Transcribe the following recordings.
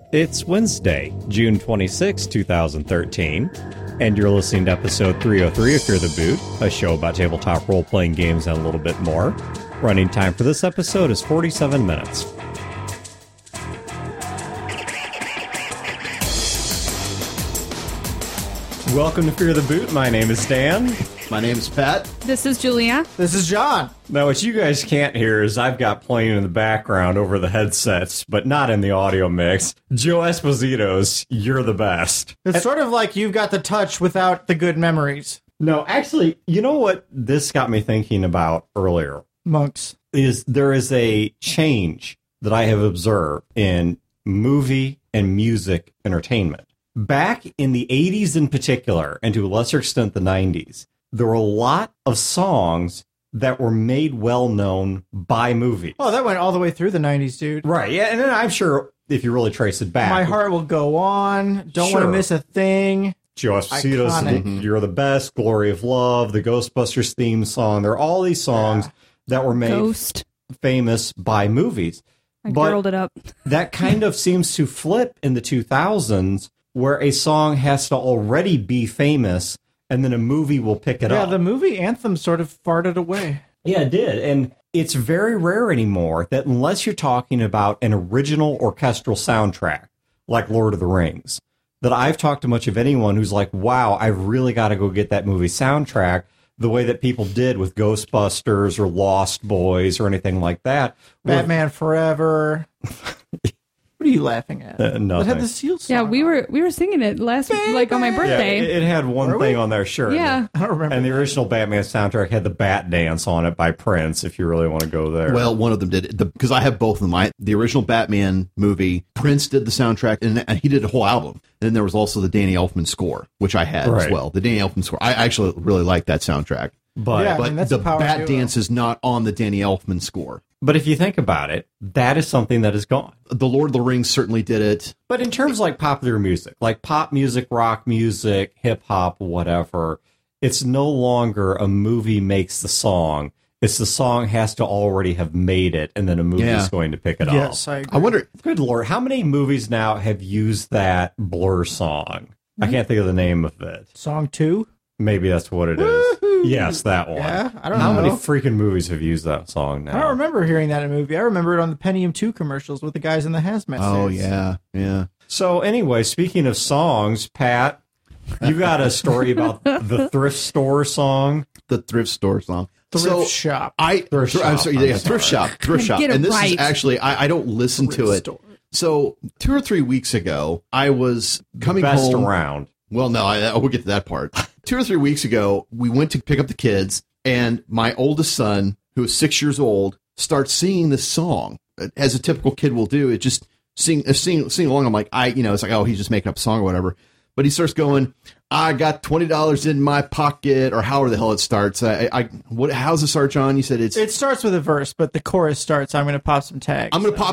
It's Wednesday, June 26, 2013, and you're listening to episode 303 of Fear the Boot, a show about tabletop role-playing games and a little bit more. Running time for this episode is 47 minutes. Welcome to Fear the Boot. My name is Dan. My name is Pat. This is Julia. This is John. Now, what you guys can't hear is I've got playing in the background over the headsets, but not in the audio mix, Joe Esposito's You're the Best. It's sort of like you've got the touch without the good memories. No, actually, you know what this got me thinking about earlier? Monks. Is there is a change that I have observed in movie and music entertainment. Back in the 80s in particular, and to a lesser extent the 90s, there were a lot of songs that were made well-known by movies. Oh, that went all the way through the 90s, dude. Right, yeah, and then I'm sure if you really trace it back. My Heart Will Go On, Don't Want to Miss a Thing. Joe Esposito's You're the Best, Glory of Love, the Ghostbusters theme song. There are all these songs that were made famous by movies. I girled it up. That kind of seems to flip in the 2000s, where a song has to already be famous, and then a movie will pick it up. Yeah, the movie anthem sort of farted away. Yeah, it did. And it's very rare anymore that unless you're talking about an original orchestral soundtrack, like Lord of the Rings, that I've talked to much of anyone who's like, wow, I've really got to go get that movie soundtrack the way that people did with Ghostbusters or Lost Boys or anything like that. Batman Forever. What are you laughing at? Nothing. It had the Seal song. Yeah, we were singing it last like on my birthday. Yeah, it had one thing on there, sure. Yeah. I don't remember. And the original Batman soundtrack had the Bat Dance on it by Prince, if you really want to go there. Well, one of them did it, because I have both of them. The original Batman movie, Prince did the soundtrack, and he did a whole album. And then there was also the Danny Elfman score, which I had as well. The Danny Elfman score. I actually really like that soundtrack. But, that's the a power Bat duo. Dance is not on the Danny Elfman score. but if you think about it, that is something that is gone. The Lord of the Rings certainly did it. But in terms of like popular music, like pop music, rock music, hip hop, whatever, it's no longer a movie makes the song. It's the song has to already have made it, and then a movie is going to pick it up. Yes, I agree. I wonder. Good Lord, how many movies now have used that Blur song? I can't think of the name of it. Song 2? Maybe that's what it is. Yes, that one. Yeah, I don't How know. many freaking movies have used that song now? I don't remember hearing that in a movie. I remember it on the Pentium 2 commercials with the guys in the hazmat Oh, suits. yeah. So anyway, speaking of songs, Pat, you got a story about the thrift store song? The thrift store song. Thrift shop. Thrift shop. I'm sorry, thrift shop. Thrift shop. Get it And this right. is actually, I don't listen to it. Store. So 2 or 3 weeks ago, I was coming Best home. around. Well, no, we'll get to that part. 2 or 3 weeks ago, we went to pick up the kids, and my oldest son, who is 6 years old, starts singing this song. As a typical kid will do, it just sing along. I'm like, it's like, oh, he's just making up a song or whatever. But he starts going, I got $20 in my pocket, or however the hell it starts. How's it start, John? You said It starts with a verse, but the chorus starts, I'm going to pop some tags. I'm going to pop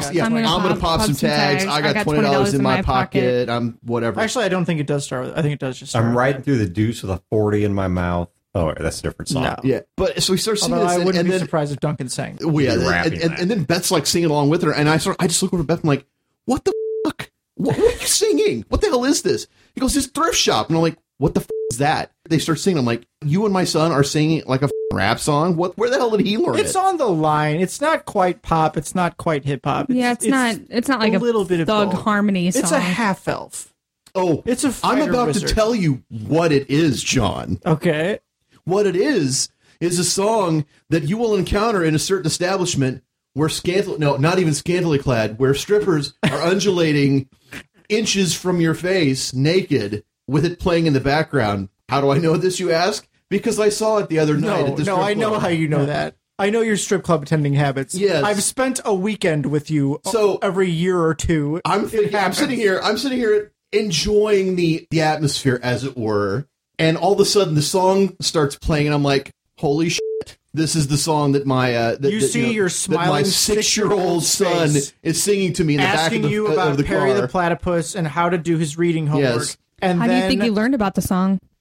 some tags. I got $20 in my pocket. I'm whatever. Actually, I don't think it does start with I think it does just start I'm with riding that. through the deuce with a 40 in my mouth. Oh, that's a different song. No. Yeah, but so we start singing Although this, I wouldn't and be then surprised if Duncan sang. well, yeah, You're rapping that. and then Beth's like singing along with her, and I just look over at Beth and I'm like, what the fuck? What are you singing? What the hell is this? He goes, it's thrift shop, and I'm like, what the fuck is that? They start singing. I'm like, you and my son are singing like a rap song. Where the hell did he learn It's it? on the line. It's not quite pop. It's not quite hip hop. Yeah, it's not like a little bit of Thug both. Harmony song. It's a half elf. Oh, It's a I'm fighter about wizard. to tell you what it is, John. Okay. What it is a song that you will encounter in a certain establishment where not even scantily clad, where strippers are undulating inches from your face, naked, with it playing in the background. How do I know this, you ask? Because I saw it the other night at the strip I know club. how you know that. I know your strip club attending habits. Yes. I've spent a weekend with you So- every year or two. I'm sitting here enjoying the atmosphere, as it were, and all of a sudden the song starts playing, and I'm like, holy shit. This is the song that my your that my smiling 6-year-old son face is singing to me in the back asking of the, you of about the Perry car. the Platypus and how to do his reading homework. Yes. And How do then you think you learned about the song?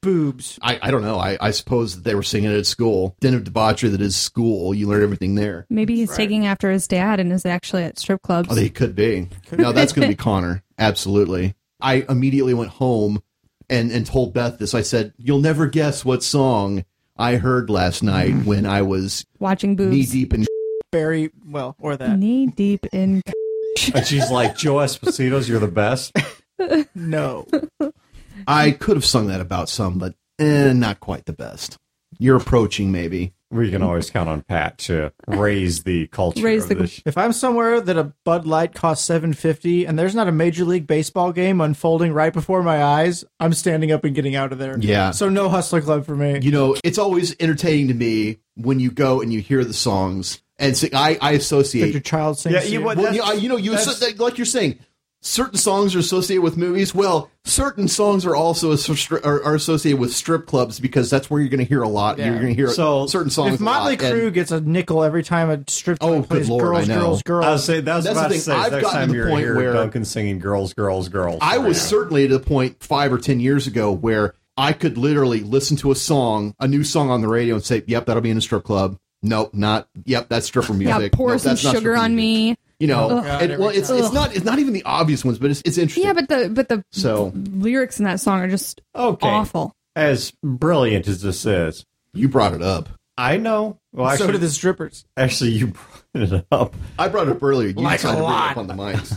boobs. I don't know. I suppose that they were singing it at school. Den of debauchery that is school. You learn everything there. Maybe he's taking after his dad and is actually at strip clubs. Oh, they could be. No, that's going to be Connor. Absolutely. I immediately went home and told Beth this. I said, "You'll never guess what song I heard last night when I was Watching boobs. knee deep in." Very well, or that. Knee deep in. And she's like, Joe Esposito's, you're the best. No. I could have sung that about some, but not quite the best. You're approaching, maybe. We can always count on Pat to raise the culture Raise of the- this. If I'm somewhere that a Bud Light costs $7.50 and there's not a Major League Baseball game unfolding right before my eyes, I'm standing up and getting out of there. Yeah. So no Hustler Club for me. You know, it's always entertaining to me when you go and you hear the songs. And so I That your associate. child sings. Yeah, to you you. would- Well, That's- like you're saying, certain songs are associated with movies. Well, certain songs are also are associated with strip clubs because that's where you're going to hear a lot. Yeah. You're going to hear So, certain songs. If Motley a lot, and- Crue gets a nickel every time a strip club Oh, good plays Lord, Girls, I know. Girls, Girls. I was saying, that was That's the about to thing. say, I've next gotten time to the you're point here, where- Duncan singing Girls, Girls, Girls. I was Yeah. certainly to the point 5 or 10 years ago where I could literally listen to a new song on the radio and say, "Yep, that'll be in a strip club." Nope, not. Yep, that's stripper music. Yeah, pour Nope, some that's not sugar stripper on music. me. You know, Ugh. and, well, it's not even the obvious ones, but it's interesting. Yeah, but the So- lyrics in that song are just Okay. awful. As brilliant as this is, You brought it up. I know. Well, so actually, do the strippers. actually, you brought it up. I brought it up earlier. You Like decided a to bring it lot. up on the mics.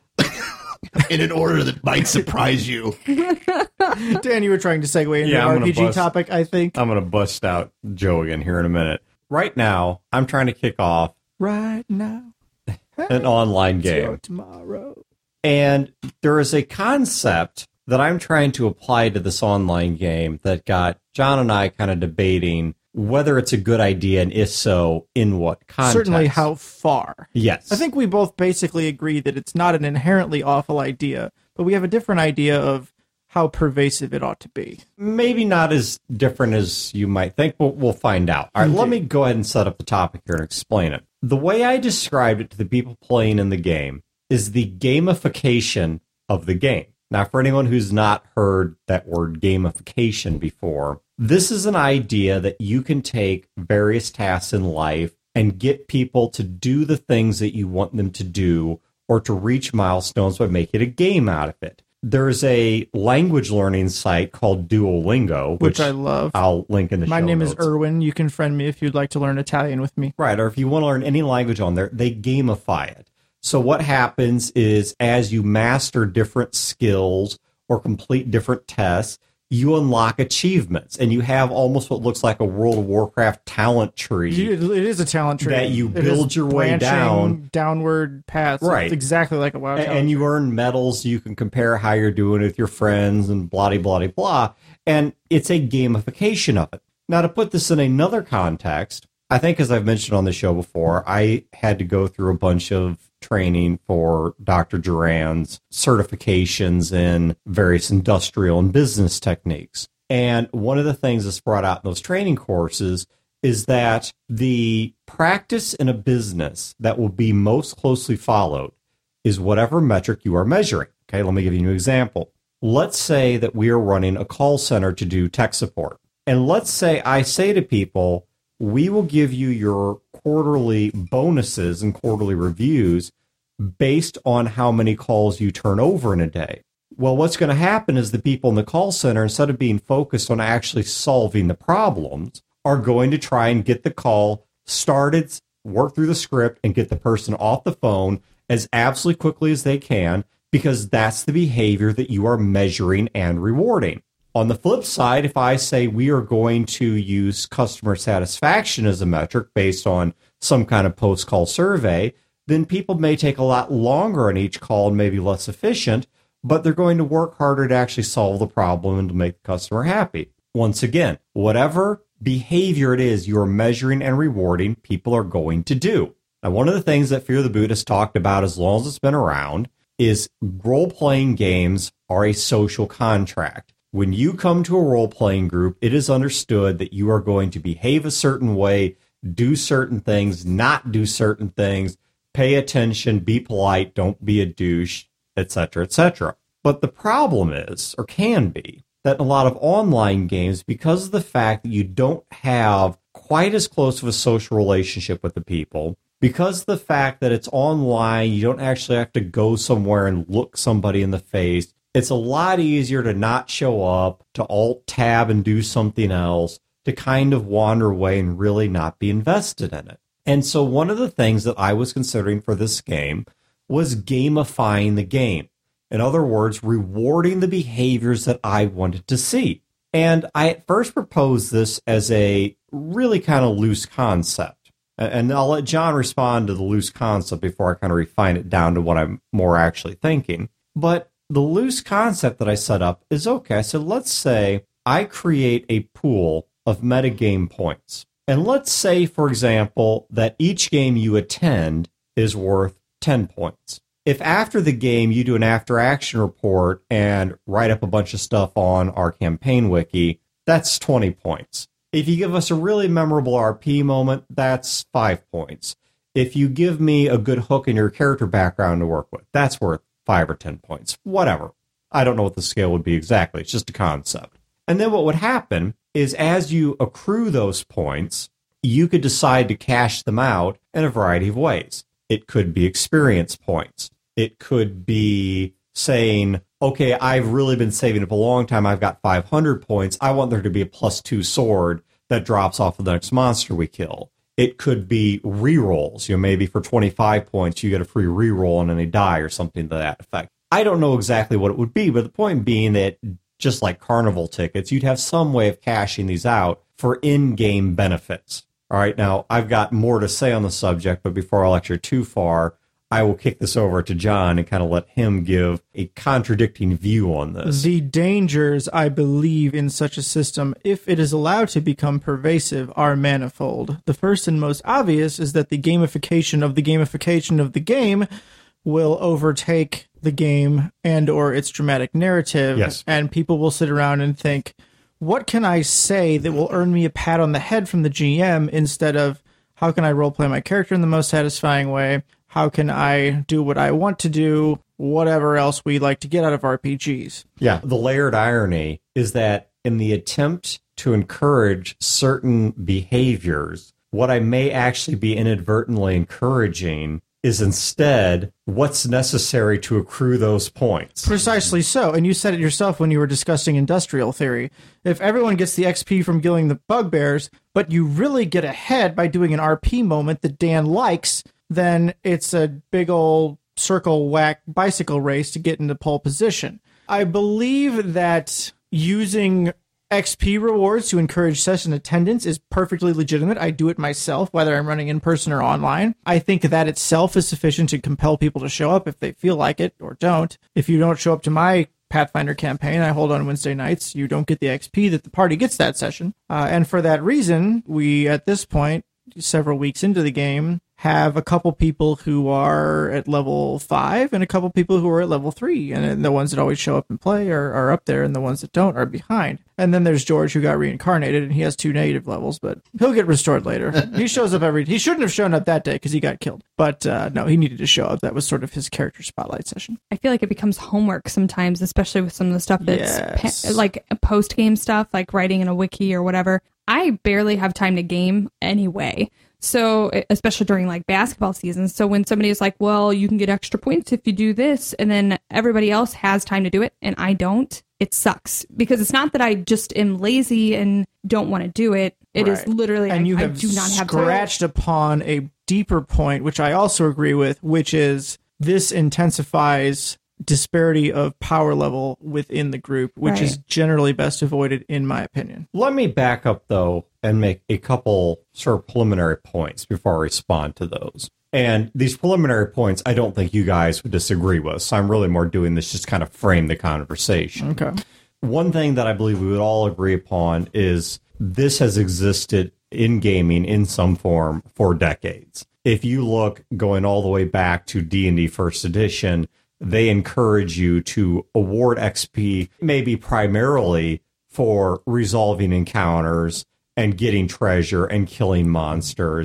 In an order that might surprise you. Dan, you were trying to segue into Yeah, I'm an gonna RPG bust- topic, I think. I'm going to bust out Joe again here in a minute. Right now, I'm trying to kick off Right now. an online So game. tomorrow. And there is a concept that I'm trying to apply to this online game that got John and I kind of debating whether it's a good idea, and if so, in what context. Certainly how far. Yes. I think we both basically agree that it's not an inherently awful idea, but we have a different idea of how pervasive it ought to be. maybe not as different as you might think, but we'll find out. All right, let me go ahead and set up the topic here and explain it. The way I described it to the people playing in the game is the gamification of the game. Now, for anyone who's not heard that word gamification before, this is an idea that you can take various tasks in life and get people to do the things that you want them to do or to reach milestones by making a game out of it. There's a language learning site called Duolingo, Which I love. I'll link in the My show name is notes. Erwin. You can friend me if you'd like to learn Italian with me. Right, or if you want to learn any language on there, they gamify it. So what happens is as you master different skills or complete different tests, you unlock achievements, and you have almost what looks like a World of Warcraft talent tree. It is a talent tree. That you It build is your way branching downward paths. Right. It's exactly like a WoW talent And you tree. earn medals. You can compare how you're doing with your friends and blah, blah, blah, blah. And it's a gamification of it. Now, to put this in another context, I think, as I've mentioned on the show before, I had to go through a bunch of training for Dr. Duran's certifications in various industrial and business techniques. And one of the things that's brought out in those training courses is that the practice in a business that will be most closely followed is whatever metric you are measuring. Okay, let me give you an example. Let's say that we are running a call center to do tech support. And let's say I say to people, we will give you your quarterly bonuses and quarterly reviews based on how many calls you turn over in a day. Well, what's going to happen is the people in the call center, instead of being focused on actually solving the problems, are going to try and get the call started, work through the script, and get the person off the phone as absolutely quickly as they can, because that's the behavior that you are measuring and rewarding. On the flip side, if I say we are going to use customer satisfaction as a metric based on some kind of post-call survey, then people may take a lot longer on each call and maybe less efficient, but they're going to work harder to actually solve the problem and to make the customer happy. Once again, whatever behavior it is you're measuring and rewarding, people are going to do. Now, one of the things that Fear the Boot has talked about as long as it's been around is role-playing games are a social contract. When you come to a role-playing group, it is understood that you are going to behave a certain way, do certain things, not do certain things, pay attention, be polite, don't be a douche, etc., etc. But the problem is, or can be, that in a lot of online games, because of the fact that you don't have quite as close of a social relationship with the people, because of the fact that it's online, you don't actually have to go somewhere and look somebody in the face. It's a lot easier to not show up, to alt-tab and do something else, to kind of wander away and really not be invested in it. And so one of the things that I was considering for this game was gamifying the game. In other words, rewarding the behaviors that I wanted to see. And I at first proposed this as a really kind of loose concept. And I'll let John respond to the loose concept before I kind of refine it down to what I'm more actually thinking. But the loose concept that I set up is okay. I said, let's say I create a pool of metagame points. And let's say, for example, that each game you attend is worth 10 points. If after the game you do an after-action report and write up a bunch of stuff on our campaign wiki, that's 20 points. If you give us a really memorable RP moment, that's 5 points. If you give me a good hook in your character background to work with, that's worth 5 or 10 points. Whatever. I don't know what the scale would be exactly. It's just a concept. And then what would happen is as you accrue those points, you could decide to cash them out in a variety of ways. It could be experience points. It could be saying, okay, I've really been saving up a long time. I've got 500 points. I want there to be a +2 sword that drops off of the next monster we kill. It could be rerolls. Maybe for 25 points, you get a free reroll on any die or something to that effect. I don't know exactly what it would be, but the point being that just like carnival tickets, you'd have some way of cashing these out for in-game benefits. All right, now I've got more to say on the subject, but before I lecture too far, I will kick this over to John and kind of let him give a contradicting view on this. The dangers, I believe, in such a system, if it is allowed to become pervasive, are manifold. The first and most obvious is that the gamification of the game will overtake the game and or its dramatic narrative, yes. And people will sit around and think, what can I say that will earn me a pat on the head from the GM instead of how can I roleplay my character in the most satisfying way? How can I do what I want to do? Whatever else we like to get out of RPGs. Yeah, the layered irony is that in the attempt to encourage certain behaviors, what I may actually be inadvertently encouraging is instead what's necessary to accrue those points. Precisely so. And you said it yourself when you were discussing industrial theory. If everyone gets the XP from killing the bugbears, but you really get ahead by doing an RP moment that Dan likes, then it's a big old circle whack bicycle race to get into pole position. I believe that using XP rewards to encourage session attendance is perfectly legitimate. I do it myself, whether I'm running in person or online. I think that itself is sufficient to compel people to show up if they feel like it or don't. If you don't show up to my Pathfinder campaign I hold on Wednesday nights, you don't get the XP that the party gets that session. And for that reason, we, at this point, several weeks into the game, have a couple people who are at level 5 and a couple people who are at level 3. And the ones that always show up and play are up there, and the ones that don't are behind. And then there's George, who got reincarnated, and he has 2 negative levels, but he'll get restored later. He shows up he shouldn't have shown up that day because he got killed. But no, he needed to show up. That was sort of his character spotlight session. I feel like it becomes homework sometimes, especially with some of the stuff that's Yes. like post-game stuff, like writing in a wiki or whatever. I barely have time to game anyway. So, especially during like basketball season. So when somebody is like, well, you can get extra points if you do this, and then everybody else has time to do it and I don't, it sucks. Because it's not that I just am lazy and don't want to do it. It is Right. literally, And you I have do not have time. scratched upon a deeper point, which I also agree with, which is this intensifies disparity of power level within the group, which Right. is generally best avoided, in my opinion. Let me back up, though, and make a couple sort of preliminary points before I respond to those. And these preliminary points, I don't think you guys would disagree with. So I'm really more doing this just kind of frame the conversation. Okay. One thing that I believe we would all agree upon is this has existed in gaming in some form for decades. If you look going all the way back to D&D First Edition, they encourage you to award XP maybe primarily for resolving encounters and getting treasure and killing monsters.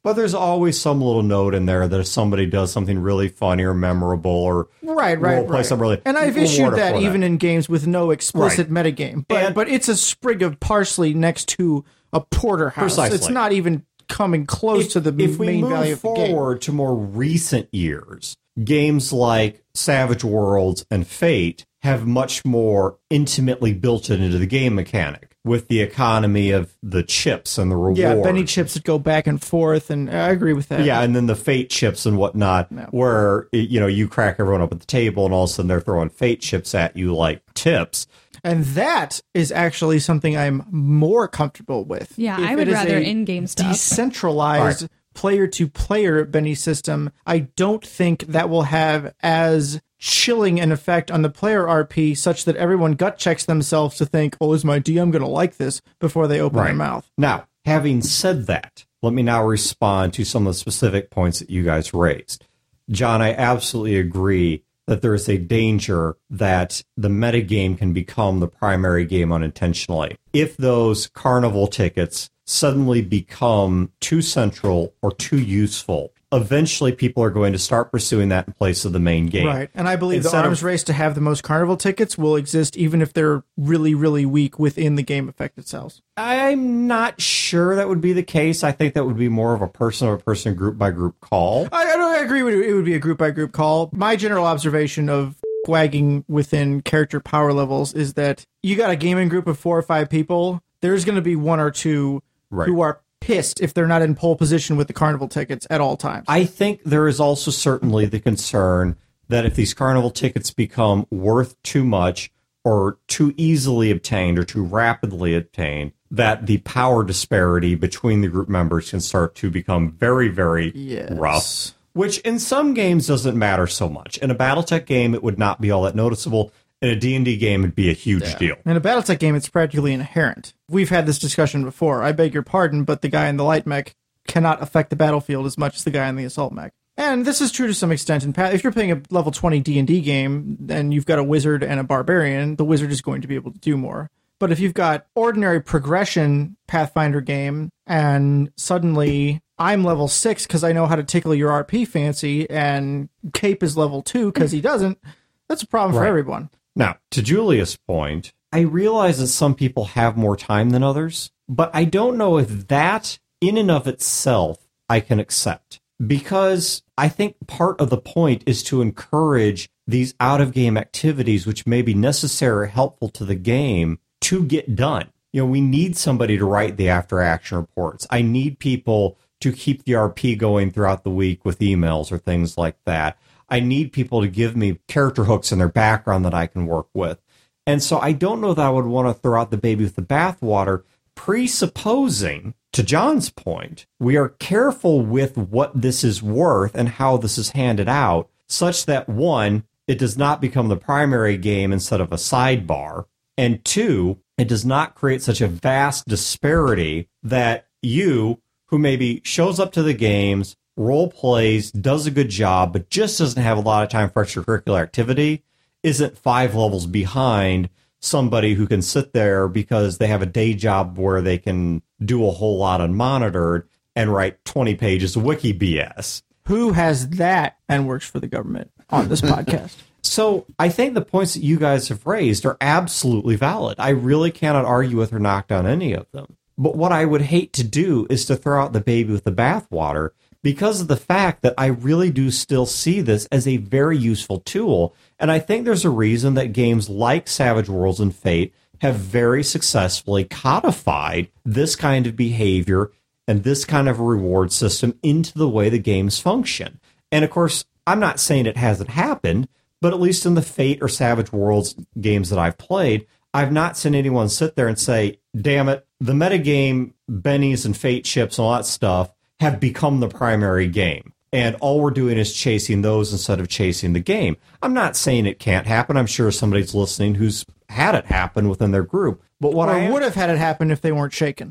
But there's always some little note in there that if somebody does something really funny or memorable or Right. something really, And I've reward issued it that for even in games with no explicit Right. metagame. And- But it's a sprig of parsley next to a porterhouse. Precisely. It's not even coming close to the if we main move value of the game. forward to more recent years, games like Savage Worlds and Fate have much more intimately built it into the game mechanic with the economy of the chips and the reward. Yeah, Benny chips that go back and forth, and I agree with that. Yeah, and then the Fate chips and whatnot, where you crack everyone up at the table, and all of a sudden they're throwing Fate chips at you like tips. And that is actually something I'm more comfortable with. Yeah, If I would it is rather a in-game stuff. Decentralized player-to-player Benny system, I don't think that will have as chilling an effect on the player RP such that everyone gut checks themselves to think, oh, is my DM going to like this before they open their mouth. Now, having said that, let me now respond to some of the specific points that you guys raised. John, I absolutely agree that there is a danger that the metagame can become the primary game unintentionally. If those carnival tickets suddenly become too central or too useful, eventually people are going to start pursuing that in place of the main game. Right. And I believe Instead the arms of- race to have the most carnival tickets will exist even if they're really, really weak within the game effect itself. I'm not sure that would be the case. I think that would be more of a person-to-person, group-by-group call. I agree with you. It would be a group-by-group call. My general observation of wagging within character power levels is that you got a gaming group of 4 or 5 people, there's going to be 1 or 2 who are pissed if they're not in pole position with the carnival tickets at all times. I think there is also certainly the concern that if these carnival tickets become worth too much or too easily obtained or too rapidly obtained, that the power disparity between the group members can start to become very, very rough. Which in some games doesn't matter so much. In a BattleTech game, it would not be all that noticeable. In a D&D game, it'd be a huge deal. In a BattleTech game, it's practically inherent. We've had this discussion before. I beg your pardon, but the guy in the light mech cannot affect the battlefield as much as the guy in the assault mech. And this is true to some extent. If you're playing a level 20 D&D game and you've got a wizard and a barbarian, the wizard is going to be able to do more. But if you've got ordinary progression Pathfinder game and suddenly I'm level 6 because I know how to tickle your RP fancy and Cape is level 2 because he doesn't, that's a problem for everyone. Now, to Julia's point, I realize that some people have more time than others, but I don't know if that in and of itself I can accept. Because I think part of the point is to encourage these out-of-game activities, which may be necessary or helpful to the game, to get done. We need somebody to write the after-action reports. I need people to keep the RP going throughout the week with emails or things like that. I need people to give me character hooks in their background that I can work with. And so I don't know that I would want to throw out the baby with the bathwater, presupposing, to John's point, we are careful with what this is worth and how this is handed out, such that, 1, it does not become the primary game instead of a sidebar, and 2, it does not create such a vast disparity that you, who maybe shows up to the games, role plays, does a good job, but just doesn't have a lot of time for extracurricular activity, isn't 5 levels behind somebody who can sit there because they have a day job where they can do a whole lot unmonitored and write 20 pages of wiki BS. Who has that and works for the government on this podcast? So I think the points that you guys have raised are absolutely valid. I really cannot argue with or knock down any of them. But what I would hate to do is to throw out the baby with the bathwater, because of the fact that I really do still see this as a very useful tool. And I think there's a reason that games like Savage Worlds and Fate have very successfully codified this kind of behavior and this kind of reward system into the way the games function. And of course, I'm not saying it hasn't happened, but at least in the Fate or Savage Worlds games that I've played, I've not seen anyone sit there and say, damn it, the metagame, bennies and Fate chips and all that stuff have become the primary game. And all we're doing is chasing those instead of chasing the game. I'm not saying it can't happen. I'm sure somebody's listening who's had it happen within their group. But what I would have had it happen if they weren't shaken.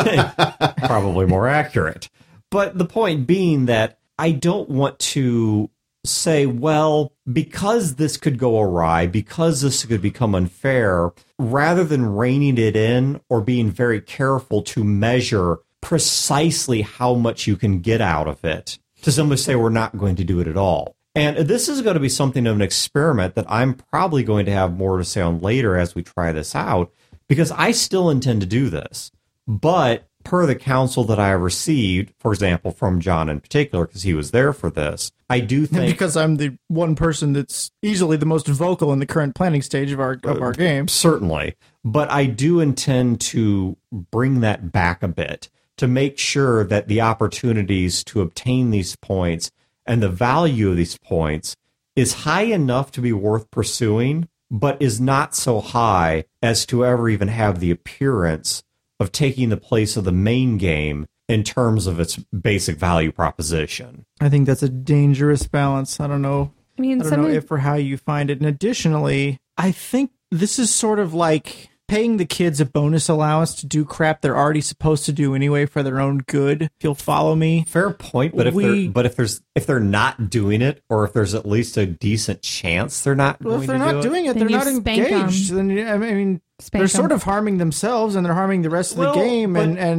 Probably more accurate. But the point being that I don't want to say, well, because this could go awry, because this could become unfair, rather than reining it in or being very careful to measure precisely how much you can get out of it to simply say we're not going to do it at all. And this is going to be something of an experiment that I'm probably going to have more to say on later as we try this out, because I still intend to do this. But per the counsel that I received, for example, from John in particular, because he was there for this, I do think... Because I'm the one person that's easily the most vocal in the current planning stage of our game. Certainly. But I do intend to bring that back a bit to make sure that the opportunities to obtain these points and the value of these points is high enough to be worth pursuing, but is not so high as to ever even have the appearance of taking the place of the main game in terms of its basic value proposition. I think that's a dangerous balance. I don't know. I mean, I don't know if or how you find it. And additionally, I think this is sort of like paying the kids a bonus allowance to do crap they're already supposed to do anyway for their own good. If you'll follow me. Fair point, but if they're not doing it, or if there's at least a decent chance they're not going to do it. Well, if they're not doing it, they're not engaged. Then I mean, they're sort of harming themselves, and they're harming the rest of the game.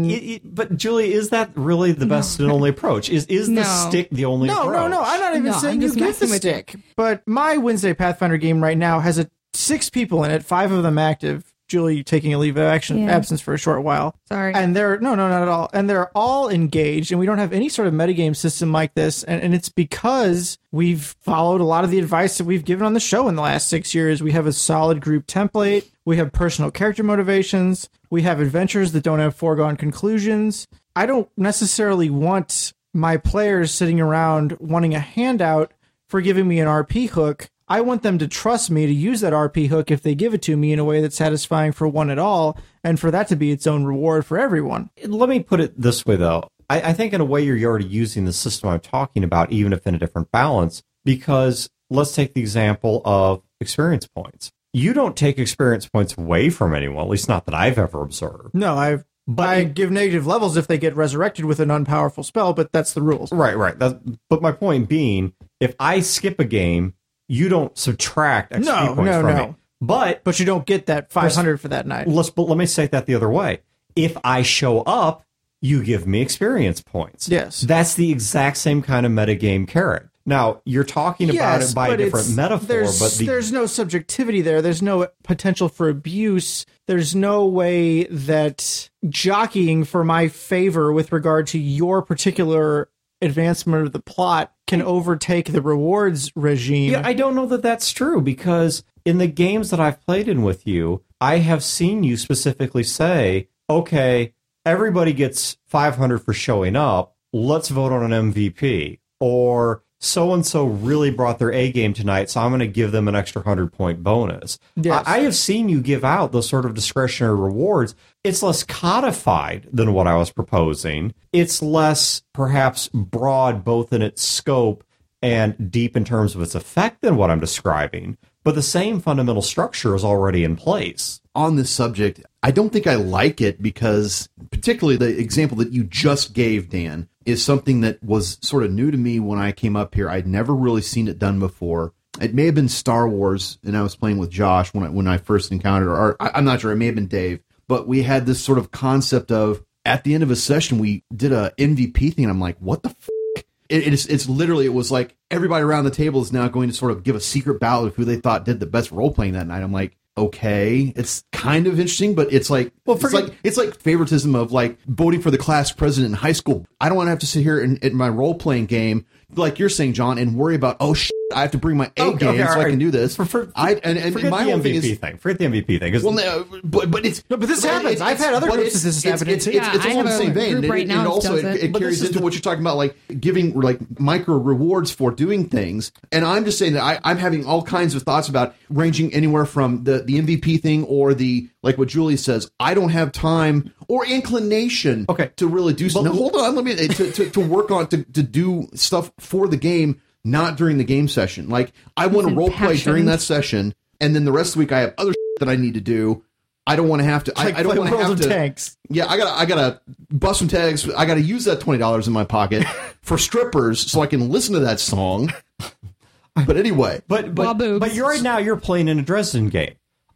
But Julie, is that really the best and only approach? Is the stick the only approach? No. I'm not even saying you get the stick. But my Wednesday Pathfinder game right now has 6 people in it, 5 of them active. Julie taking a leave of absence for a short while. Sorry. And they're not at all. And they're all engaged, and we don't have any sort of metagame system like this. And it's because we've followed a lot of the advice that we've given on the show in the last 6 years. We have a solid group template. We have personal character motivations. We have adventures that don't have foregone conclusions. I don't necessarily want my players sitting around wanting a handout for giving me an RP hook. I want them to trust me to use that RP hook if they give it to me in a way that's satisfying for one and all, and for that to be its own reward for everyone. Let me put it this way, though. I think in a way you're already using the system I'm talking about, even if in a different balance, because let's take the example of experience points. You don't take experience points away from anyone, at least not that I've ever observed. No, I give negative levels if they get resurrected with an unpowerful spell, but that's the rules. Right. But my point being, if I skip a game, you don't subtract XP points from me. But you don't get that 500 for that night. But let me say that the other way. If I show up, you give me experience points. Yes. That's the exact same kind of metagame carrot. Now, you're talking about it by a different metaphor, but there's no subjectivity there. There's no potential for abuse. There's no way that jockeying for my favor with regard to your particular advancement of the plot can overtake the rewards regime. Yeah, I don't know that that's true, because in the games that I've played in with you, I have seen you specifically say, okay, everybody gets 500 for showing up. Let's vote on an MVP. Or so-and-so really brought their A game tonight, so I'm going to give them an extra 100-point bonus. Yes. I have seen you give out those sort of discretionary rewards. It's less codified than what I was proposing. It's less, perhaps, broad, both in its scope and deep in terms of its effect than what I'm describing. But the same fundamental structure is already in place. On this subject, I don't think I like it because, particularly the example that you just gave, Dan, is something that was sort of new to me when I came up here. I'd never really seen it done before. It may have been Star Wars, and I was playing with Josh when I first encountered it, or I'm not sure, it may have been Dave. But we had this sort of concept of, at the end of a session, we did a MVP thing, and I'm like, what the f***? It's literally, it was like, everybody around the table is now going to sort of give a secret ballot of who they thought did the best role-playing that night. I'm like, okay, it's kind of interesting, but it's like, it's like favoritism of like voting for the class president in high school. I don't want to have to sit here in my role-playing game, like you're saying, John, and worry about, oh shit, I have to bring my A game so I can do this. Forget the MVP thing. Well, no, but it's but this happens. I've had other groups this happen. It's all in the same vein. And also it carries into what you're talking about, like giving like micro rewards for doing things. And I'm just saying that I'm having all kinds of thoughts about ranging anywhere from the MVP thing or the, like what Julie says, I don't have time or inclination to really do something. Hold on, let me to work on to do stuff for the game. Not during the game session. Like, I want to role play during that session, and then the rest of the week I have other that I need to do. I don't want to have to. I don't want to have to. Tanks. Yeah, I gotta bust some tags. I gotta use that $20 in my pocket for strippers so I can listen to that song. But anyway, but you're right now. You're playing in a Dresden game.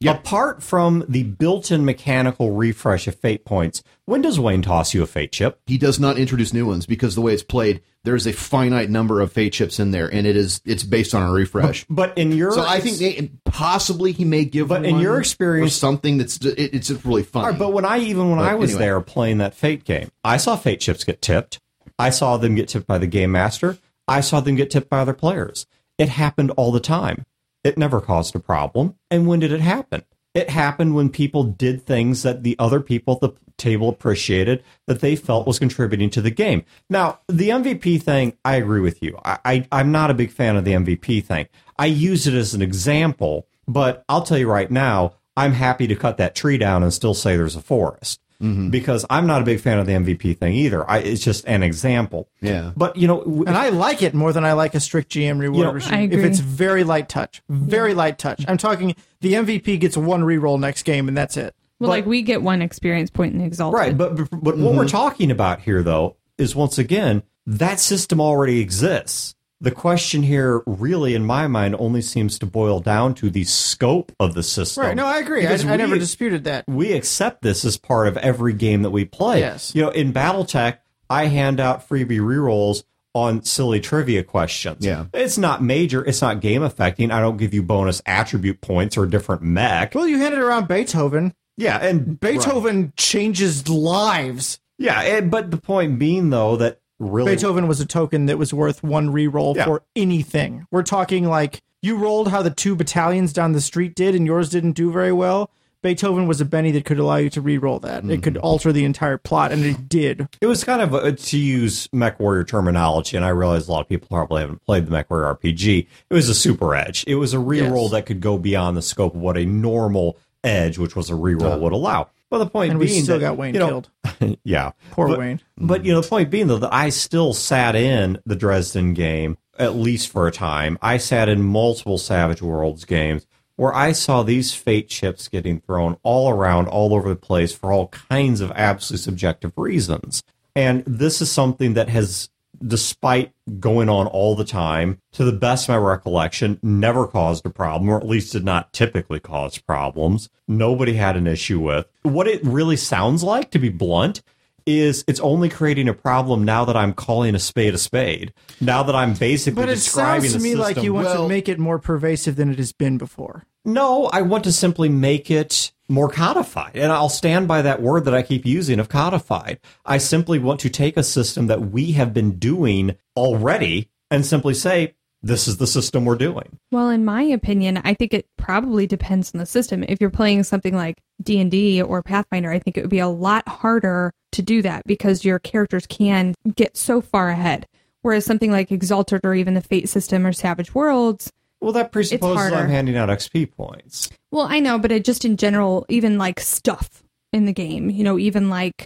Apart from the built-in mechanical refresh of fate points, when does Wayne toss you a fate chip? He does not introduce new ones because the way it's played, there's a finite number of fate chips in there, and it's based on a refresh. But in your So I think possibly he may give. But in one your experience, or something it's really funny. All right, but when I was there playing that fate game, I saw fate chips get tipped. I saw them get tipped by the game master. I saw them get tipped by other players. It happened all the time. It never caused a problem. And when did it happen? It happened when people did things that the other people at the table appreciated, that they felt was contributing to the game. Now, the MVP thing, I agree with you. I'm not a big fan of the MVP thing. I use it as an example, but I'll tell you right now, I'm happy to cut that tree down and still say there's a forest. Because I'm not a big fan of the MVP thing either. It's just an example. Yeah. But, and I like it more than I like a strict GM reward regime. I agree. If it's very light touch. Very light touch. I'm talking the MVP gets one reroll next game, and that's it. Well, like we get one experience point in Exalted. Right, but what we're talking about here, though, is once again, that system already exists. The question here, really, in my mind, only seems to boil down to the scope of the system. Right, no, I agree. I never disputed that. We accept this as part of every game that we play. Yes. In BattleTech, I hand out freebie rerolls on silly trivia questions. Yeah. It's not major. It's not game affecting. I don't give you bonus attribute points or a different mech. Well, you handed around Beethoven. Yeah, and Beethoven changes lives. Yeah, but the point being, though, that really Beethoven was a token that was worth one reroll for anything. We're talking like you rolled how the 2 battalions down the street did and yours didn't do very well. Beethoven was a Benny that could allow you to reroll that. It could alter the entire plot, and it did. It was kind of, to use MechWarrior terminology, and I realize a lot of people probably haven't played the MechWarrior RPG, it was a super edge. It was a reroll that could go beyond the scope of what a normal edge, which was a reroll, would allow. But the point and being, we still that, got Wayne killed. Yeah, Poor Wayne. But the point being, though, that I still sat in the Dresden game at least for a time. I sat in multiple Savage Worlds games where I saw these fate chips getting thrown all around, all over the place for all kinds of absolutely subjective reasons. And this is something that has, despite going on all the time, to the best of my recollection, never caused a problem, or at least did not typically cause problems. Nobody had an issue with. What it really sounds like, to be blunt, is it's only creating a problem now that I'm calling a spade, now that I'm basically describing the system. But it sounds to me like you want to make it more pervasive than it has been before. No, I want to simply make it more codified. And I'll stand by that word that I keep using of codified. I simply want to take a system that we have been doing already and simply say, this is the system we're doing. Well, in my opinion, I think it probably depends on the system. If you're playing something like D&D or Pathfinder, I think it would be a lot harder to do that because your characters can get so far ahead. Whereas something like Exalted or even the Fate system or Savage Worlds, well, that presupposes I'm handing out XP points. Well, I know, but it just in general, even like stuff in the game, even like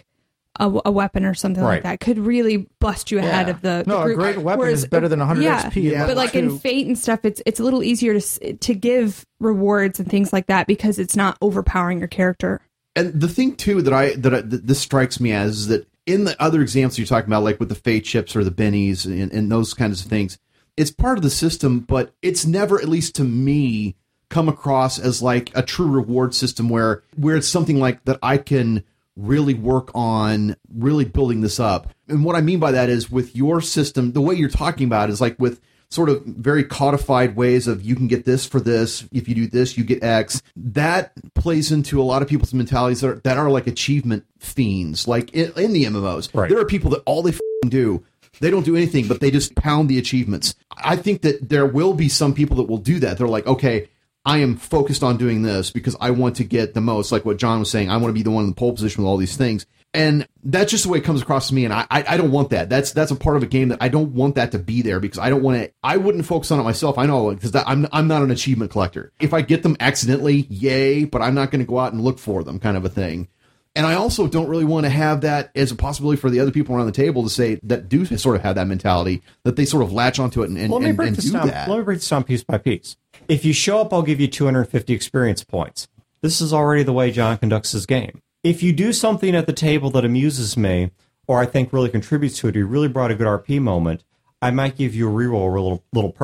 a weapon or something like that could really bust you ahead of the group. A great weapon is better than 100 XP. Yeah. But like in Fate and stuff, it's a little easier to give rewards and things like that because it's not overpowering your character. And the thing too that this strikes me as is that in the other examples you're talking about, like with the Fate chips or the bennies and those kinds of things, it's part of the system, but it's never, at least to me, come across as like a true reward system where it's something like that I can really work on really building this up. And what I mean by that is with your system, the way you're talking about is like with sort of very codified ways of you can get this for this. If you do this, you get X. That plays into a lot of people's mentalities that are like achievement fiends, like in the MMOs. Right. There are people that all they do, they don't do anything, but they just pound the achievements. I think that there will be some people that will do that. They're like, okay, I am focused on doing this because I want to get the most, like what John was saying. I want to be the one in the pole position with all these things. And that's just the way it comes across to me. And I don't want that. That's a part of a game that I don't want that to be there because I don't want to, I wouldn't focus on it myself. I know because I'm not an achievement collector. If I get them accidentally, yay, but I'm not going to go out and look for them kind of a thing. And I also don't really want to have that as a possibility for the other people around the table to say that do sort of have that mentality, that they sort of latch onto it and do that. Let me break this down piece by piece. If you show up, I'll give you 250 experience points. This is already the way John conducts his game. If you do something at the table that amuses me, or I think really contributes to it, you really brought a good RP moment, I might give you a reroll or a little perk.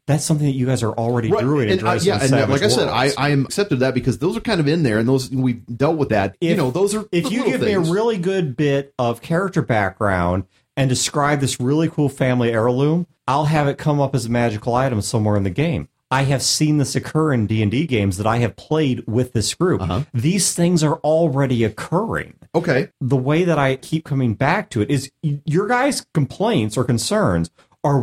that's something that you guys are already doing. And, like I said, I am accepted that because those are kind of in there, and those we've dealt with that. Those are if you give me a really good bit of character background and describe this really cool family heirloom, I'll have it come up as a magical item somewhere in the game. I have seen this occur in D&D games that I have played with this group. These things are already occurring. Okay. The way that I keep coming back to it is your guys' complaints or concerns are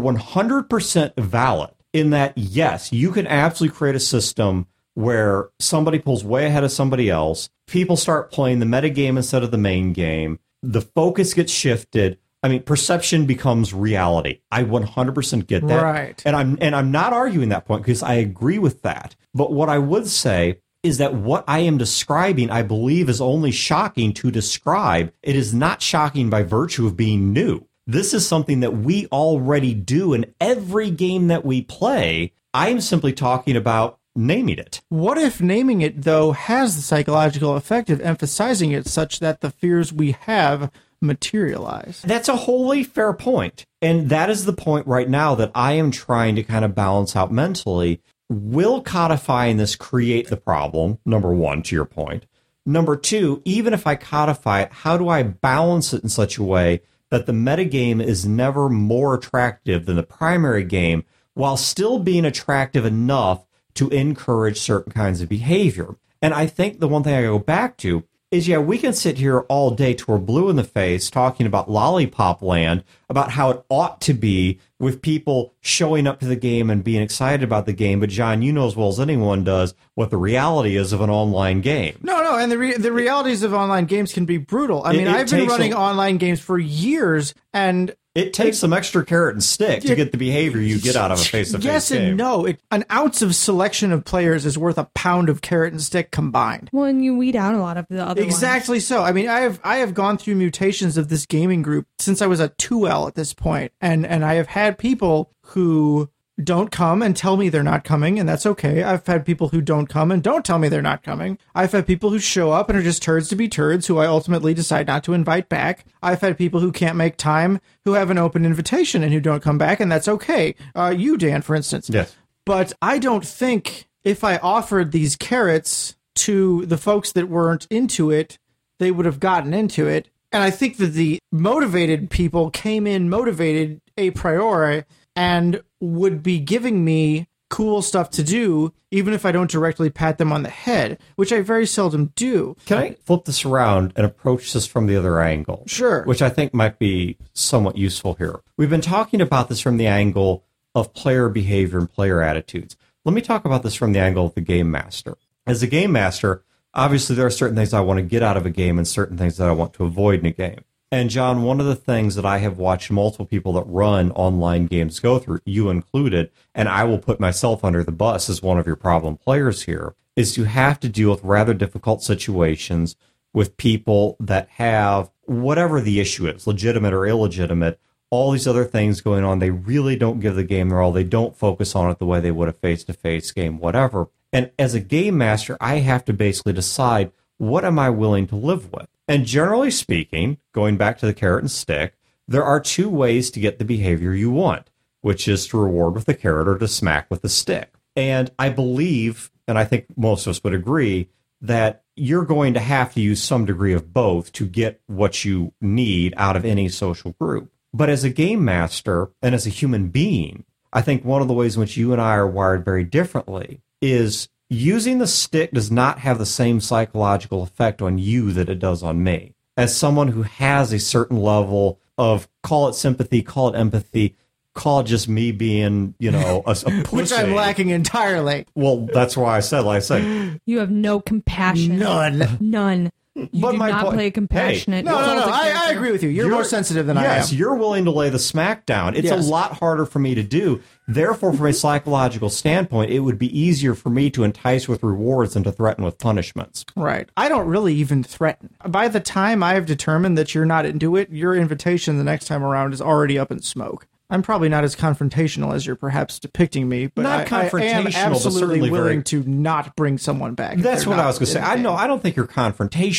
100% valid in that, yes, you can absolutely create a system where somebody pulls way ahead of somebody else. People start playing the metagame instead of the main game. The focus gets shifted. I mean, perception becomes reality. I 100% get that. Right. And I'm not arguing that point because I agree with that. But what I would say is that what I am describing, I believe, is only shocking to describe. It is not shocking by virtue of being new. This is something that we already do in every game that we play. I am simply talking about naming it. What if naming it, though, has the psychological effect of emphasizing it such that the fears we have materialize? That's a wholly fair point. And that is the point right now that I am trying to kind of balance out mentally. Will codifying this create the problem? Number one, to your point. Number two, even if I codify it, how do I balance it in such a way that the metagame is never more attractive than the primary game while still being attractive enough to encourage certain kinds of behavior? And I think the one thing I go back to is, yeah, we can sit here all day till we're blue in the face talking about Lollipop Land, about how it ought to be with people showing up to the game and being excited about the game. But, John, you know as well as anyone does what the reality is of an online game. No, and the realities of online games can be brutal. I mean, I've been running online games for years, and it takes some extra carrot and stick to get the behavior you get out of a face-to-face game. Yes and no. An ounce of selection of players is worth a pound of carrot and stick combined. Well, and you weed out a lot of the other Exactly ones. So. I mean, I have gone through mutations of this gaming group since I was a 2L at this point, and I have had people who don't come and tell me they're not coming, and that's okay. I've had people who don't come and don't tell me they're not coming. I've had people who show up and are just turds to be turds who I ultimately decide not to invite back. I've had people who can't make time, who have an open invitation and who don't come back, and that's okay. You, Dan, for instance. Yes. But I don't think if I offered these carrots to the folks that weren't into it, they would have gotten into it. And I think that the motivated people came in motivated a priori and would be giving me cool stuff to do, even if I don't directly pat them on the head, which I very seldom do. Can I flip this around and approach this from the other angle? Sure. Which I think might be somewhat useful here. We've been talking about this from the angle of player behavior and player attitudes. Let me talk about this from the angle of the game master. As a game master, obviously there are certain things I want to get out of a game and certain things that I want to avoid in a game. And John, one of the things that I have watched multiple people that run online games go through, you included, and I will put myself under the bus as one of your problem players here, is to have to deal with rather difficult situations with people that have whatever the issue is, legitimate or illegitimate, all these other things going on. They really don't give the game their all. They don't focus on it the way they would a face-to-face game, whatever. And as a game master, I have to basically decide, what am I willing to live with? And generally speaking, going back to the carrot and stick, there are two ways to get the behavior you want, which is to reward with the carrot or to smack with the stick. And I believe, and I think most of us would agree, that you're going to have to use some degree of both to get what you need out of any social group. But as a game master and as a human being, I think one of the ways in which you and I are wired very differently is using the stick does not have the same psychological effect on you that it does on me. As someone who has a certain level of, call it sympathy, call it empathy, call it just me being, a pussy. Which I'm lacking entirely. Well, that's why I said, like I say. You have no compassion. None. You But do my not point- play compassionate. No, I agree with you. You're more sensitive than I am. Yes, you're willing to lay the smack down. It's a lot harder for me to do. Therefore, from a psychological standpoint, it would be easier for me to entice with rewards than to threaten with punishments. Right. I don't really even threaten. By the time I've determined that you're not into it, your invitation the next time around is already up in smoke. I'm probably not as confrontational as you're perhaps depicting me, but Not I am confrontational, but absolutely certainly willing very- to not bring someone back. if That's they're what I not was going to say. in the game. I don't think you're confrontational,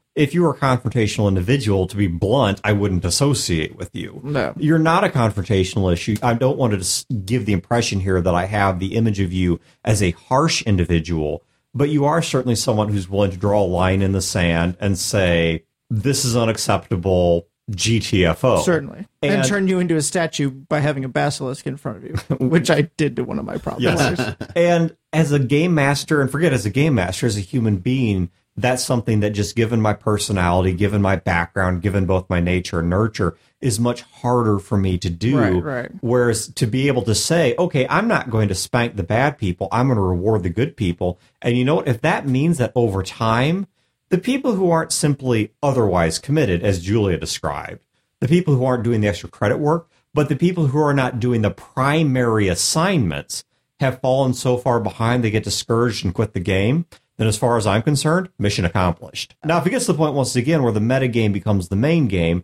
if you were a confrontational individual, to be blunt, I wouldn't associate with you. No. You're not a confrontational issue. I don't want to give the impression here that I have the image of you as a harsh individual, but you are certainly someone who's willing to draw a line in the sand and say, this is unacceptable, GTFO. Certainly. And turn you into a statue by having a basilisk in front of you, which I did to one of my problem players. And as a game master, and forget as a game master, as a human being, that's something that just given my personality, given my background, given both my nature and nurture, is much harder for me to do. Right. Whereas to be able to say, okay, I'm not going to spank the bad people, I'm going to reward the good people. And you know what? If that means that over time, the people who aren't simply otherwise committed, as Julia described, the people who aren't doing the extra credit work, but the people who are not doing the primary assignments have fallen so far behind they get discouraged and quit the game, then as far as I'm concerned, mission accomplished. Now, if it gets to the point once again where the meta game becomes the main game,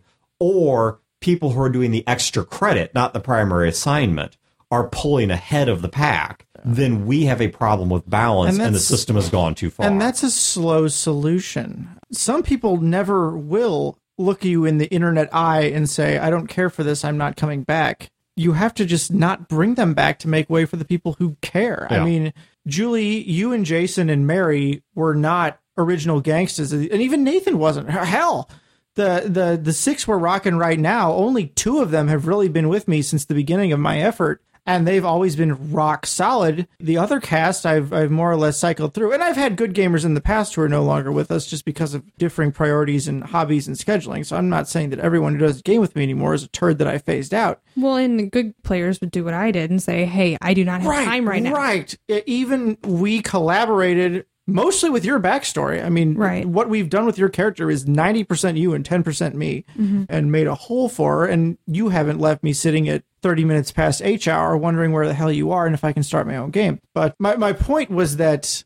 or people who are doing the extra credit, not the primary assignment, are pulling ahead of the pack, then we have a problem with balance and the system has gone too far. And that's a slow solution. Some people never will look you in the internet eye and say, I don't care for this, I'm not coming back. You have to just not bring them back to make way for the people who care. Yeah. I mean, Julie, you and Jason and Mary were not original gangsters, and even Nathan wasn't. Hell, the 6 we're rocking right now, only 2 of them have really been with me since the beginning of my effort, and they've always been rock solid. The other cast I've more or less cycled through, and I've had good gamers in the past who are no longer with us just because of differing priorities and hobbies and scheduling. So I'm not saying that everyone who does game with me anymore is a turd that I phased out. Well, and the good players would do what I did and say, hey, I do not have time right now. Right. Even we collaborated mostly with your backstory. I mean, what we've done with your character is 90% you and 10% me, and made a whole for her, and you haven't left me sitting at 30 minutes past H hour wondering where the hell you are and if I can start my own game. But my point was that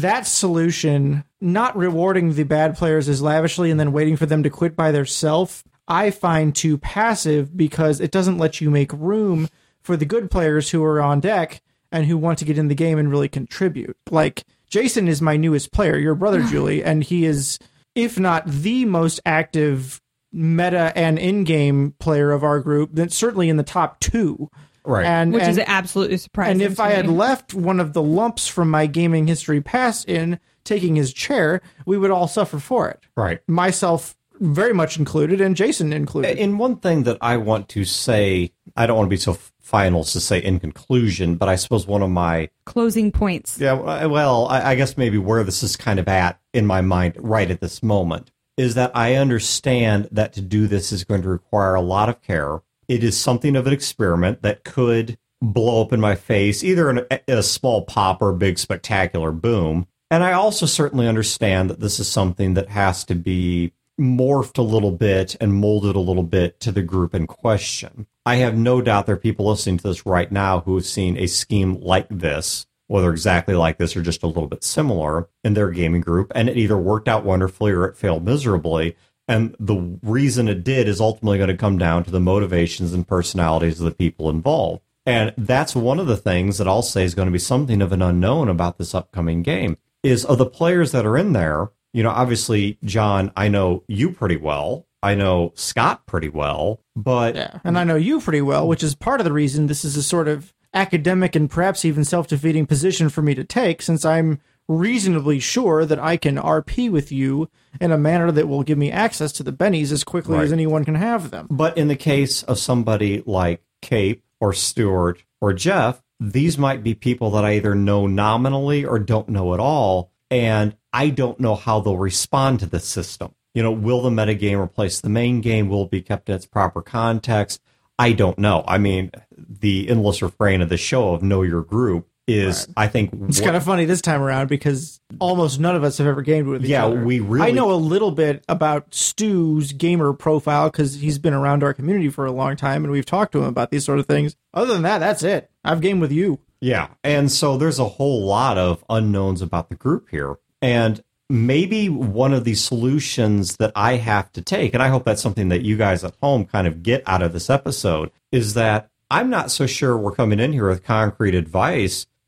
solution, not rewarding the bad players as lavishly and then waiting for them to quit by themselves, I find too passive because it doesn't let you make room for the good players who are on deck and who want to get in the game and really contribute. Like, Jason is my newest player, your brother, Julie, and he is, if not the most active meta and in-game player of our group, then certainly in the top 2. Right. Which is absolutely surprising. And if I had left one of the lumps from my gaming history past in taking his chair, we would all suffer for it. Right. Myself very much included, and Jason included. And one thing that I want to say, I don't want to be so final as to say in conclusion, but I suppose one of my closing points. Yeah, well, I guess maybe where this is kind of at in my mind right at this moment is that I understand that to do this is going to require a lot of care. It is something of an experiment that could blow up in my face, either in a small pop or a big spectacular boom. And I also certainly understand that this is something that has to be morphed a little bit and molded a little bit to the group in question. I have no doubt there are people listening to this right now who have seen a scheme like this, whether exactly like this or just a little bit similar in their gaming group, and it either worked out wonderfully or it failed miserably. And the reason it did is ultimately going to come down to the motivations and personalities of the people involved. And that's one of the things that I'll say is going to be something of an unknown about this upcoming game, is of the players that are in there. You know, obviously, John, I know you pretty well. I know Scott pretty well, but... Yeah, and I know you pretty well, which is part of the reason this is a sort of academic and perhaps even self-defeating position for me to take, since I'm reasonably sure that I can RP with you in a manner that will give me access to the bennies as quickly as anyone can have them. But in the case of somebody like Cape or Stuart or Jeff, these might be people that I either know nominally or don't know at all, and I don't know how they'll respond to this system. You know, will the metagame replace the main game? Will it be kept in its proper context? I don't know. I mean, the endless refrain of the show of Know Your Group is, I think... It's kind of funny this time around because almost none of us have ever gamed with each other. We really... I know a little bit about Stu's gamer profile because he's been around our community for a long time and we've talked to him about these sort of things. Other than that, that's it. I've gamed with you. Yeah, and so there's a whole lot of unknowns about the group here. And maybe one of the solutions that I have to take, and I hope that's something that you guys at home kind of get out of this episode, is that I'm not so sure we're coming in here with concrete advice,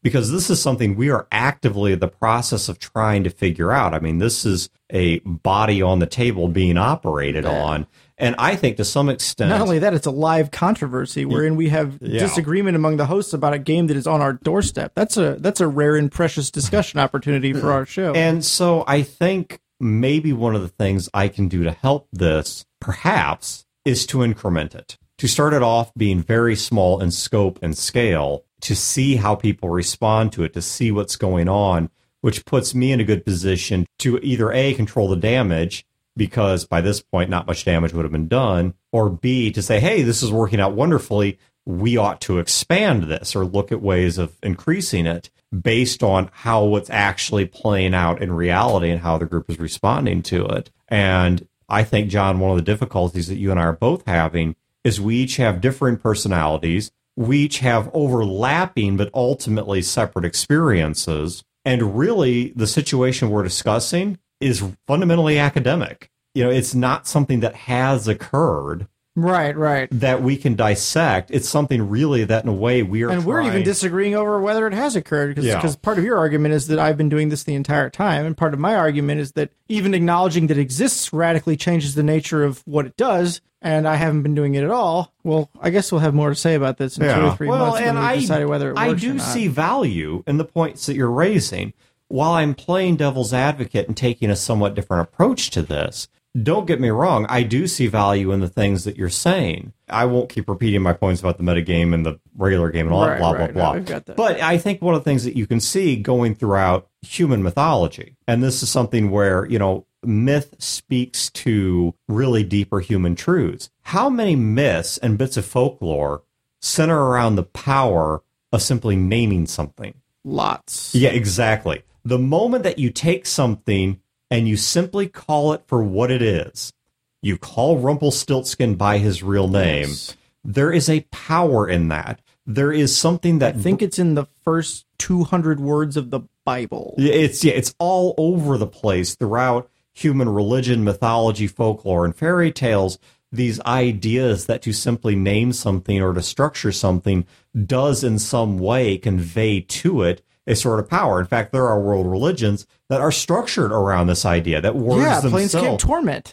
because this is something we are actively in the process of trying to figure out. I mean, this is a body on the table being operated on. And I think to some extent, Not only that, it's a live controversy wherein we have disagreement among the hosts about a game that is on our doorstep. That's a rare and precious discussion opportunity for our show. And so I think maybe one of the things I can do to help this, perhaps, is to increment it. To start it off being very small in scope and scale, to see how people respond to it, to see what's going on, which puts me in a good position to either A, control the damage, because by this point, not much damage would have been done, or B, to say, hey, this is working out wonderfully. We ought to expand this or look at ways of increasing it based on how what's actually playing out in reality and how the group is responding to it. And I think, John, one of the difficulties that you and I are both having is we each have differing personalities. We each have overlapping but ultimately separate experiences. And really, the situation we're discussing is fundamentally academic. You know, it's not something that has occurred. Right. That we can dissect. It's something really that in a way we're even disagreeing over whether it has occurred because part of your argument is that I've been doing this the entire time, and part of my argument is that even acknowledging that it exists radically changes the nature of what it does, and I haven't been doing it at all. Well, I guess we'll have more to say about this in 2 or 3 months when we decided whether it works I or do not. see value in the points that you're raising. While I'm playing devil's advocate and taking a somewhat different approach to this, don't get me wrong, I do see value in the things that you're saying. I won't keep repeating my points about the metagame and the regular game and all that, blah, blah, blah. No, we've got that. But I think one of the things that you can see going throughout human mythology, and this is something where, you know, myth speaks to really deeper human truths. How many myths and bits of folklore center around the power of simply naming something? Lots. Yeah, exactly. The moment that you take something and you simply call it for what it is, you call Rumpelstiltskin by his real name, there is a power in that. There is something that... I think it's in the first 200 words of the Bible. It's all over the place throughout human religion, mythology, folklore, and fairy tales. These ideas that to simply name something or to structure something does in some way convey to it a sort of power. In fact, there are world religions that are structured around this idea, that words themselves... Planescape Torment.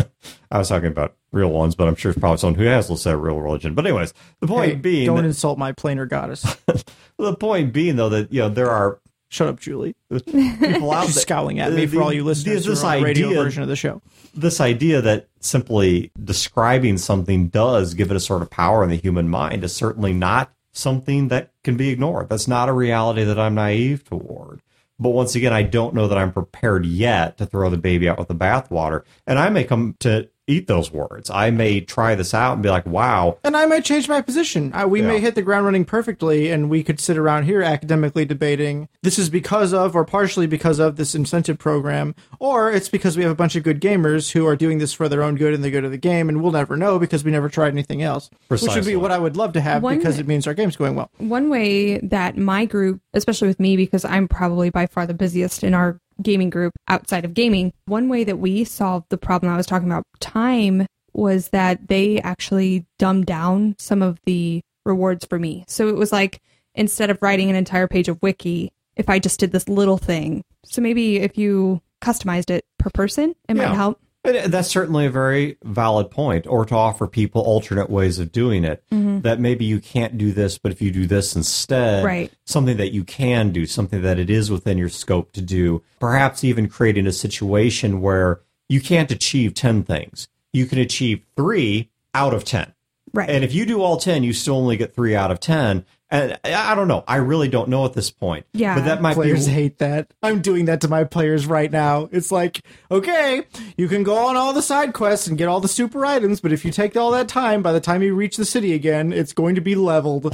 I was talking about real ones, but I'm sure it's probably someone who has, let's say, a real religion. But anyways, the point being... Don't insult my planar goddess. The point being, though, that, you know, there are... Shut up, Julie. People out She's scowling at me for all you listeners who are on the radio version of the show. This idea that simply describing something does give it a sort of power in the human mind is certainly not something that can be ignored. That's not a reality that I'm naive toward. But once again, I don't know that I'm prepared yet to throw the baby out with the bathwater. And I may come to eat those words. I may try this out and be like, wow. And I might change my position. We may hit the ground running perfectly, and we could sit around here academically debating this is because of or partially because of this incentive program, or it's because we have a bunch of good gamers who are doing this for their own good and the good of the game, and we'll never know because we never tried anything else. Precisely. Which would be what I would love to have because it means our game's going well. One way that my group, especially with me, because I'm probably by far the busiest in our gaming group outside of gaming, one way that we solved the problem I was talking about time was that they actually dumbed down some of the rewards for me. So it was like, instead of writing an entire page of wiki, if I just did this little thing. So maybe if you customized it per person, it might help. That's certainly a very valid point, or to offer people alternate ways of doing it. Mm-hmm. That maybe you can't do this, but if you do this instead, right. Something that you can do, something that it is within your scope to do, perhaps even creating a situation where you can't achieve 10 things. You can achieve 3 out of 10. Right. And if you do all 10, you still only get 3 out of 10. And I don't know. I really don't know at this point. Yeah. But that might players hate that. I'm doing that to my players right now. It's like, okay, you can go on all the side quests and get all the super items, but if you take all that time, by the time you reach the city again, it's going to be leveled.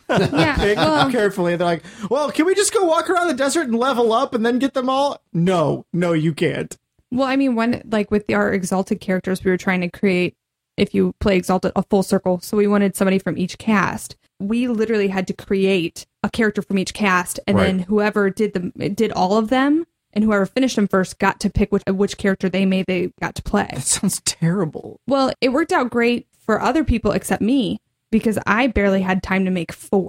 Yeah. Carefully. They're like, well, can we just go walk around the desert and level up and then get them all? No, you can't. Well, I mean, with our Exalted characters, we were trying to create, if you play Exalted, a full circle. So we wanted somebody from each cast. We literally had to create a character from each cast, and then whoever did all of them, and whoever finished them first got to pick which character they got to play. That sounds terrible. Well, it worked out great for other people except me, because I barely had time to make 4.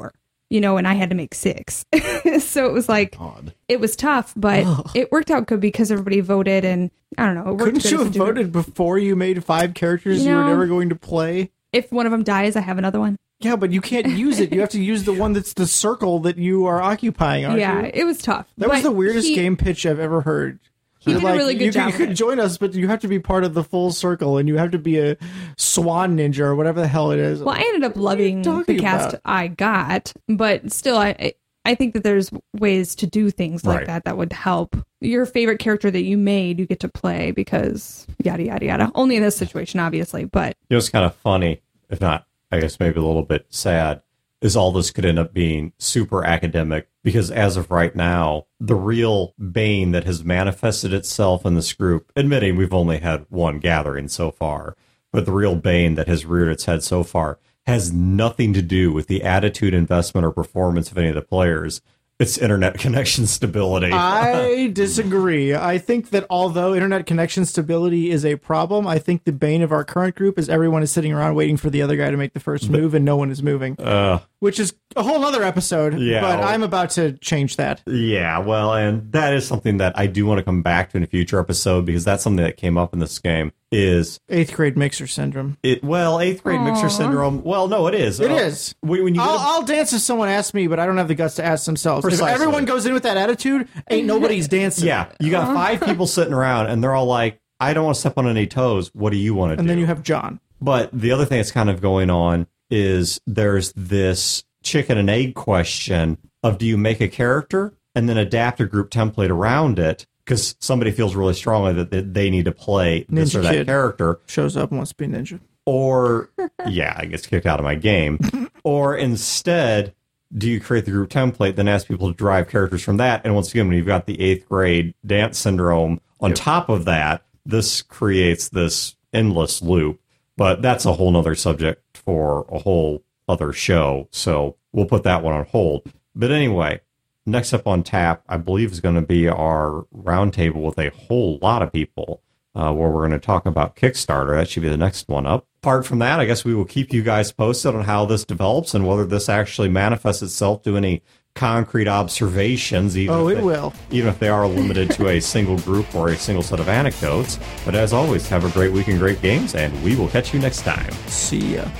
and I had to make 6. So it was like, Odd. it was tough, but it worked out good because everybody voted, and I don't know. It worked Couldn't good you as a have duo. voted before you made 5 characters you were No. never going to play? If one of them dies, I have another one. Yeah, but you can't use it. You have to use the one that's the circle that you are occupying, aren't Yeah, you? it was tough. That was But the weirdest he- game pitch I've ever heard. He did a really good you job You with could it. join us, but you have to be part of the full circle, and you have to be a swan ninja or whatever the hell it is. Well, I ended up loving the talking cast about? I got, but still, I think that there's ways to do things like Right. that would help. Your favorite character that you made, you get to play because yada, yada, yada. Only in this situation, obviously, but It's kind of funny, if not, I guess maybe a little bit sad, is all this could end up being super academic because as of right now, the real bane that has manifested itself in this group, admitting we've only had one gathering so far, but the real bane that has reared its head so far has nothing to do with the attitude, investment, or performance of any of the players. It's internet connection stability. I disagree. I think that although internet connection stability is a problem, I think the bane of our current group is everyone is sitting around waiting for the other guy to make the first move and no one is moving, which is a whole other episode. Yeah. But I'm about to change that. Yeah, well, and that is something that I do want to come back to in a future episode because that's something that came up in this game is 8th grade mixer syndrome. eighth grade mixer syndrome. Well, no, it is. It is. When you get I'll dance if someone asks me, but I don't have the guts to ask themselves. Precisely. If everyone goes in with that attitude, ain't nobody's dancing. yeah, you got 5 people sitting around and they're all like, I don't want to step on any toes. What do you want to do? And then you have John. But the other thing that's kind of going on is there's this chicken and egg question of do you make a character and then adapt a group template around it because somebody feels really strongly that they need to play this Ninja or that Kid. character, Shows up and wants to be a ninja. or yeah, I gets kicked out of my game, or instead do you create the group template then ask people to drive characters from that? And once again, when you've got the 8th grade dance syndrome on top of that, this creates this endless loop. But that's a whole nother subject for a whole other show. So we'll put that one on hold. But anyway, next up on tap, I believe is going to be our roundtable with a whole lot of people where we're going to talk about Kickstarter. That should be the next one up. Apart from that, I guess we will keep you guys posted on how this develops and whether this actually manifests itself to any concrete observations. Even if It will. even if they are limited to a single group or a single set of anecdotes. But as always, have a great week and great games, and we will catch you next time. See ya.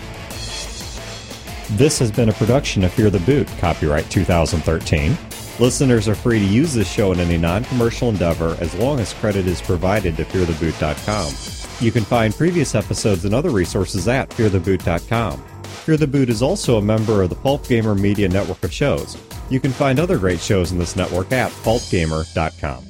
This has been a production of Fear the Boot, copyright 2013. Listeners are free to use this show in any non-commercial endeavor as long as credit is provided to feartheboot.com. You can find previous episodes and other resources at feartheboot.com. Fear the Boot is also a member of the Pulp Gamer Media network of shows. You can find other great shows in this network at pulpgamer.com.